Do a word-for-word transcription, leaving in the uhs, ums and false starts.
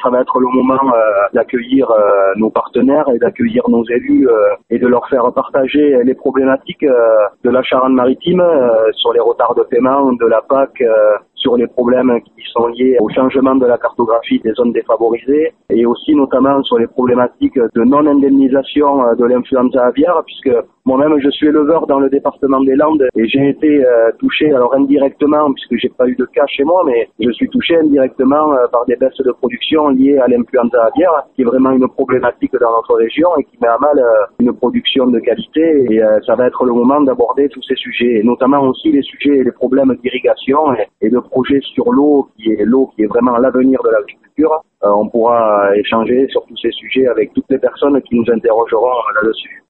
ça va être le moment euh, d'accueillir euh, nos partenaires et d'accueillir nos élus euh, et de leur faire partager les problématiques euh, de la Charente-Maritime euh, sur les retards de paiement de la P A C, euh, sur les problèmes qui sont liés au changement de la cartographie des zones défavorisées et aussi notamment sur les problématiques de non-indemnisation de l'influenza aviaire, puisque moi-même je suis éleveur dans le département des Landes et j'ai été euh, touché, alors indirectement puisque j'ai pas eu de cas chez moi, mais je suis touché indirectement euh, par des baisses de production liées à l'influenza aviaire, qui est vraiment une problématique dans notre région et qui met à mal euh, une production de qualité, et euh, ça va être le moment d'aborder tous ces sujets, et notamment aussi les sujets et les problèmes d'irrigation et, et de projets sur l'eau, qui est l'eau qui est vraiment l'avenir de l'agriculture. Euh, on pourra échanger sur tous ces sujets avec toutes les personnes qui nous interrogeront là-dessus.